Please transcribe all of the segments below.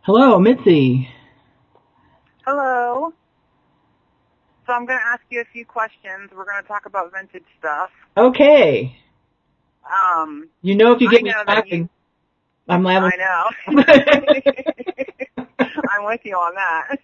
Hello, Mitzi. Hello. So I'm going to ask you a few questions. We're going to talk about vintage stuff. Okay. You know if you get me talking, I'm liable. I know. I'm with you on that.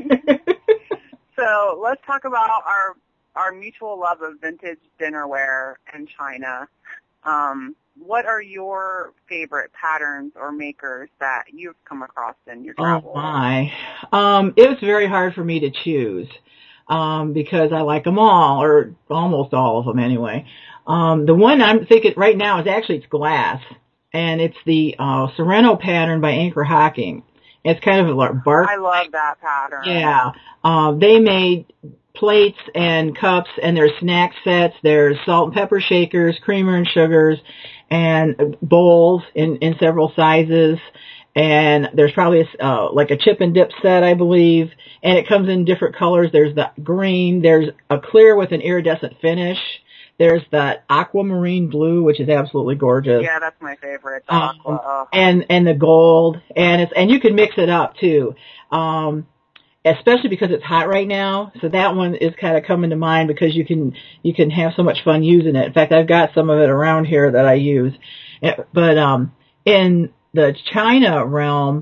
So let's talk about our mutual love of vintage dinnerware and china. What are your favorite patterns or makers that you've come across in your travels? Oh my. It was very hard for me to choose, because I like them all, or almost all of them anyway. The one I'm thinking right now is actually it's glass, and it's the Sorrento pattern by Anchor Hocking. It's kind of a bark. I love that pattern. Yeah. They made plates and cups, and there's snack sets, there's salt and pepper shakers, creamer and sugars, and bowls in several sizes. And there's probably like a chip and dip set, I believe. And it comes in different colors. There's the green, there's a clear with an iridescent finish. There's the aquamarine blue, which is absolutely gorgeous. Yeah, that's my favorite. Aqua. And the gold, and you can mix it up too. Especially because it's hot right now. So that one is kind of coming to mind because you can have so much fun using it. In fact, I've got some of it around here that I use. But in the China realm,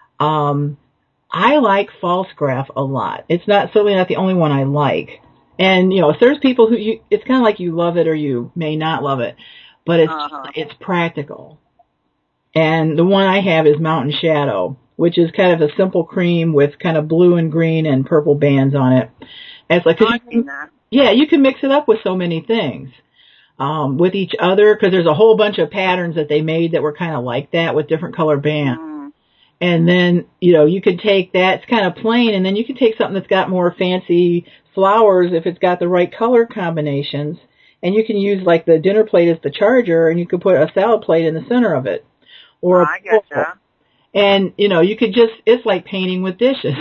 I like false graph a lot. It's certainly not the only one I like. And if there's people who it's kind of like you love it or you may not love it, but it's practical. And the one I have is Mountain Shadow, which is kind of a simple cream with kind of blue and green and purple bands on it. And it's like, you can mix it up with so many things, with each other, because there's a whole bunch of patterns that they made that were kind of like that with different color bands. And then, you could take that, it's kind of plain, and then you could take something that's got more fancy flowers if it's got the right color combinations, and you can use like the dinner plate as the charger, and you could put a salad plate in the center of it. Or I getcha. And, you could it's like painting with dishes.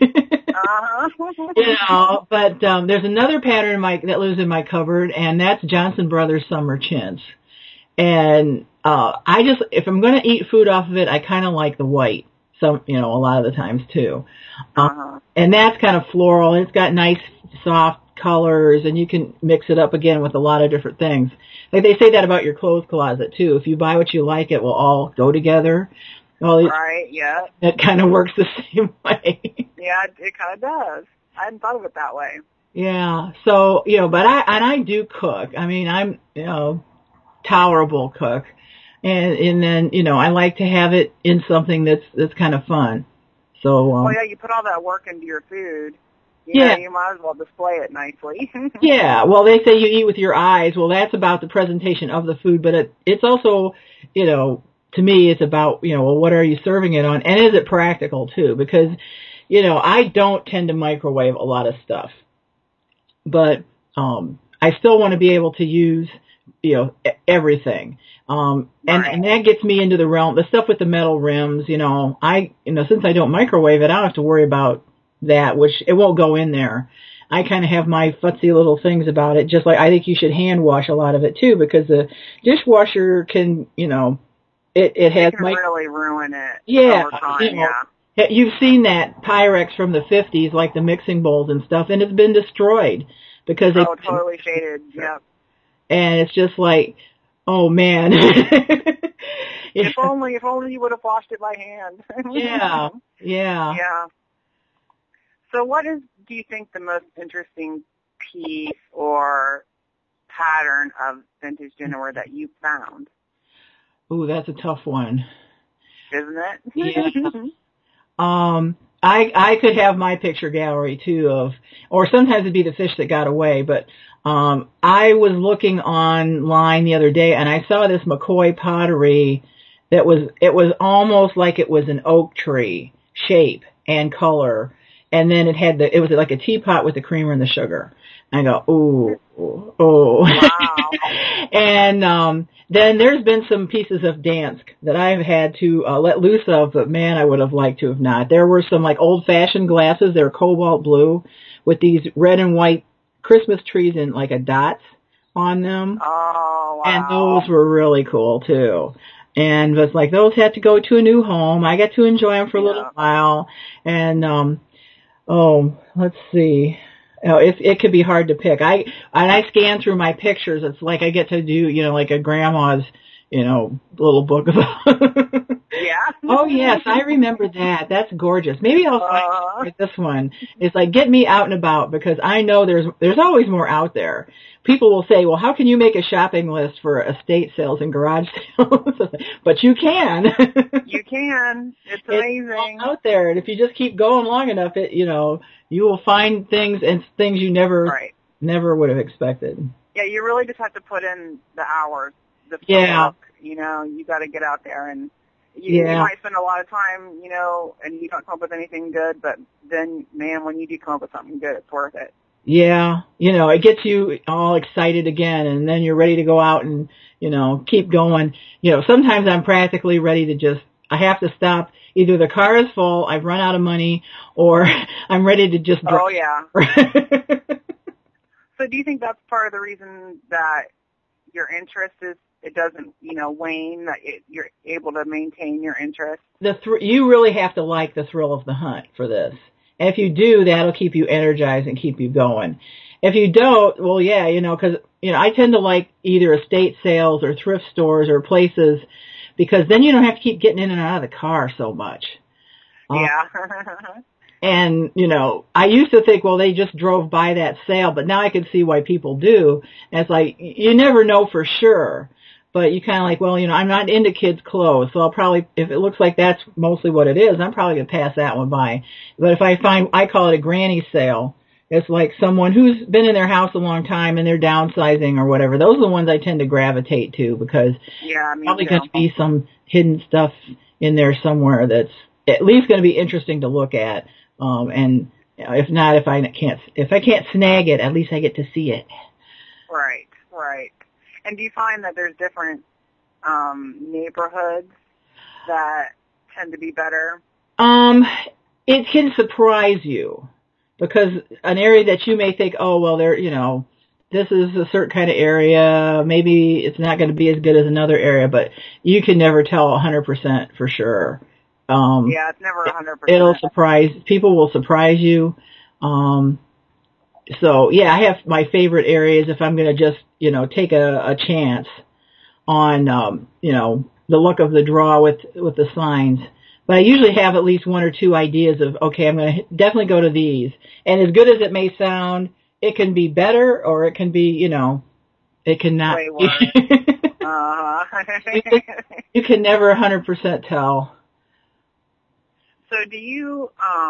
But there's another pattern that lives in my cupboard, and that's Johnson Brothers Summer Chintz. And if I'm going to eat food off of it, I kind of like the white. A lot of the times too. And that's kind of floral. It's got nice, soft colors, and you can mix it up again with a lot of different things. Like they say that about your clothes closet too. If you buy what you like, it will all go together. Well, right, yeah. It kind of works the same way. Yeah, it kind of does. I hadn't thought of it that way. Yeah. So, but I do cook. I mean, I'm, tolerable cook. And then, I like to have it in something that's kind of fun. So, well, yeah, you put all that work into your food. You might as well display it nicely. Yeah. Well, they say you eat with your eyes. Well, that's about the presentation of the food, but it's also, to me, it's about, what are you serving it on? And is it practical too? Because, I don't tend to microwave a lot of stuff, but, I still want to be able to use, everything. And that gets me into the realm, the stuff with the metal rims, since I don't microwave it, I don't have to worry about that, which it won't go in there. I kind of have my futzy little things about it, just like I think you should hand wash a lot of it too, because the dishwasher can, it has really ruin it. Yeah. Over time, You've seen that Pyrex from the 50s, like the mixing bowls and stuff, and it's been destroyed because totally faded. Yep. And it's just like, oh man. If only you would have washed it by hand. Yeah. Yeah. So do you think the most interesting piece or pattern of vintage dinnerware that you found? Ooh, that's a tough one. Isn't it? Yeah. I could have my picture gallery too or sometimes it'd be the fish that got away, but I was looking online the other day and I saw this McCoy pottery it was almost like it was an oak tree shape and color, and then it was like a teapot with the creamer and the sugar. And I go, ooh. Wow. And then there's been some pieces of Dansk that I've had to let loose of, but man, I would have liked to have not. There were some like old-fashioned glasses. They're cobalt blue with these red and white Christmas trees and like a dots on them. Oh, wow. And those were really cool too. And it's like those had to go to a new home. I got to enjoy them for a little Yeah. while. And, let's see. Oh, it could be hard to pick. I scan through my pictures. It's like I get to do, like a grandma's, little book about. Yeah. Oh yes, I remember that. That's gorgeous. Maybe I'll find this one. It's like get me out and about because I know there's always more out there. People will say, well, how can you make a shopping list for estate sales and garage sales? But you can. You can. It's amazing. It's all out there, and if you just keep going long enough, you will find things you never would have expected. Yeah, you really just have to put in the hours. Yeah. Work. You got to get out there and. You might spend a lot of time, and you don't come up with anything good, but then, man, when you do come up with something good, it's worth it. Yeah, it gets you all excited again, and then you're ready to go out and, keep going. Sometimes I'm practically ready to I have to stop. Either the car is full, I've run out of money, or I'm ready to just drive. Oh, yeah. So do you think that's part of the reason that your interest it doesn't, wane, that you're able to maintain your interest? You really have to like the thrill of the hunt for this. And if you do, that'll keep you energized and keep you going. If you don't, well, yeah, because, I tend to like either estate sales or thrift stores or places because then you don't have to keep getting in and out of the car so much. Yeah. And, I used to think, well, they just drove by that sale, but now I can see why people do. And it's like, you never know for sure. But you kind of like, well, I'm not into kids' clothes, so I'll probably, if it looks like that's mostly what it is, I'm probably going to pass that one by. But if I call it a granny sale, it's like someone who's been in their house a long time and they're downsizing or whatever. Those are the ones I tend to gravitate to because there's probably going to be some hidden stuff in there somewhere that's at least going to be interesting to look at. And if not, if I can't snag it, at least I get to see it. Right. And do you find that there's different neighborhoods that tend to be better? It can surprise you because an area that you may think, oh, well, this is a certain kind of area. Maybe it's not going to be as good as another area, but you can never tell 100% for sure. Yeah, it's never 100%. People will surprise you. So yeah, I have my favorite areas if I'm going to just, take a chance on, the luck of the draw with the signs. But I usually have at least one or two ideas of, okay, I'm going to definitely go to these. And as good as it may sound, it can be better or it can be, it cannot. Way worse. You can never 100% tell. So do you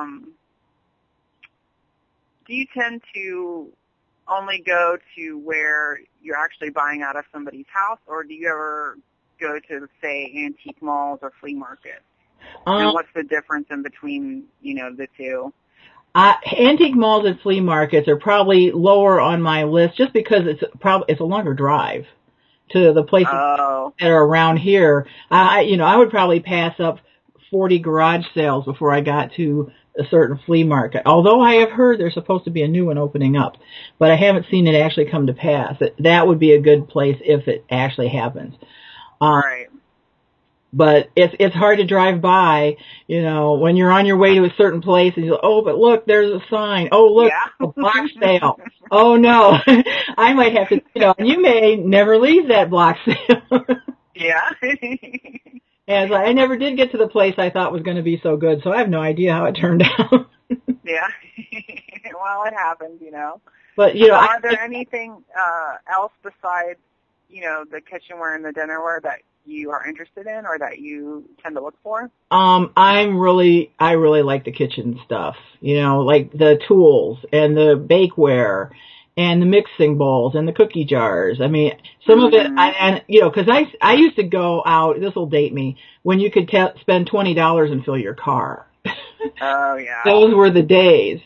tend to only go to where you're actually buying out of somebody's house, or do you ever go to, say, antique malls or flea markets? And what's the difference in between, the two? Antique malls and flea markets are probably lower on my list just because it's a longer drive to the places that are around here. I would probably pass up 40 garage sales before I got to a certain flea market. Although I have heard there's supposed to be a new one opening up, but I haven't seen it actually come to pass. That would be a good place if it actually happens. Right. But it's hard to drive by, when you're on your way to a certain place and you're like, oh, but look, there's a sign. Oh, look, a block sale. Oh no, I might have to, and you may never leave that block sale. Yeah. And I never did get to the place I thought was going to be so good, so I have no idea how it turned out. Yeah. Well, it happens, But, are there anything else besides, the kitchenware and the dinnerware that you are interested in or that you tend to look for? I really like the kitchen stuff, like the tools and the bakeware and the mixing bowls and the cookie jars. I mean, some of it, cause I used to go out, this will date me, when you could spend $20 and fill your car. Oh yeah. Those were the days.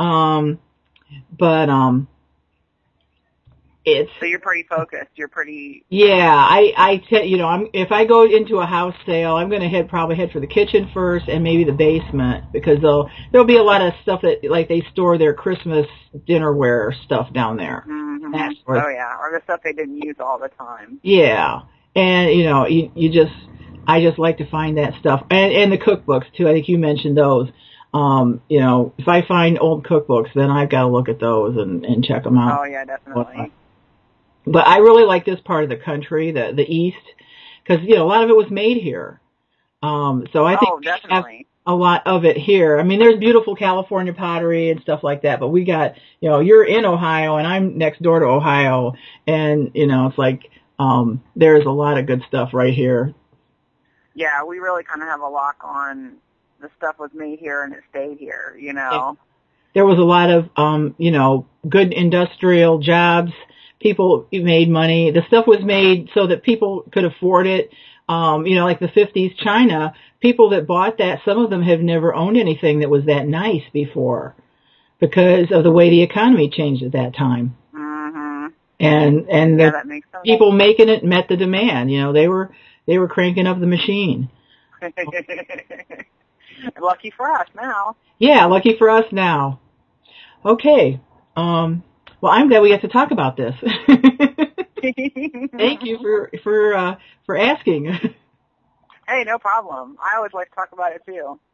So you're pretty focused. You're pretty. Yeah, if I go into a house sale, I'm going to probably head for the kitchen first and maybe the basement because there'll be a lot of stuff that like they store their Christmas dinnerware stuff down there. Mm-hmm. Or the stuff they didn't use all the time. Yeah, and you just I just like to find that stuff. And the cookbooks, too. I think you mentioned those. You know, if I find old cookbooks, then I've got to look at those and check them out. Oh, yeah, definitely. But I really like this part of the country, the East, because, you know, a lot of it was made here. So I think we have a lot of it here. I mean, there's beautiful California pottery and stuff like that, but we got, you know, you're in Ohio and I'm next door to Ohio, and, you know, it's like, there's a lot of good stuff right here. Yeah, we really kind of have a lock on the stuff was made here and it stayed here, you know. There was a lot of, you know, good industrial jobs. People made money. The stuff was made so that people could afford it. You know, like the 50s China, people that bought that, some of them have never owned anything that was that nice before because of the way the economy changed at that time. Mm-hmm. And yeah, that makes sense. People making it met the demand. You know, they were cranking up the machine. Lucky for us now. Yeah, lucky for us now. Okay. Well, I'm glad we get to talk about this. Thank you for asking. Hey, no problem. I always like to talk about it too.